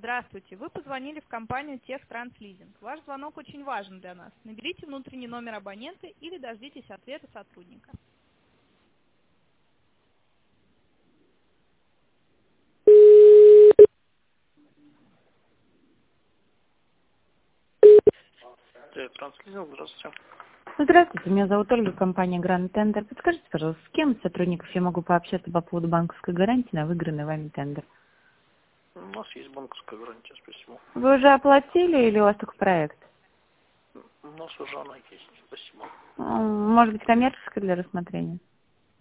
Здравствуйте. Вы позвонили в компанию Техтранслизинг. Ваш звонок очень важен для нас. Наберите внутренний номер абонента или дождитесь ответа сотрудника. Транслизинг, здравствуйте. Здравствуйте, меня зовут Ольга, компания Grand Tender. Подскажите, пожалуйста, с кем из сотрудников я могу пообщаться по поводу банковской гарантии на выигранный вами тендер? У нас есть банковская гарантия, спасибо. Вы уже оплатили или у вас только проект? У нас уже она есть, спасибо. Может быть, коммерческая для рассмотрения?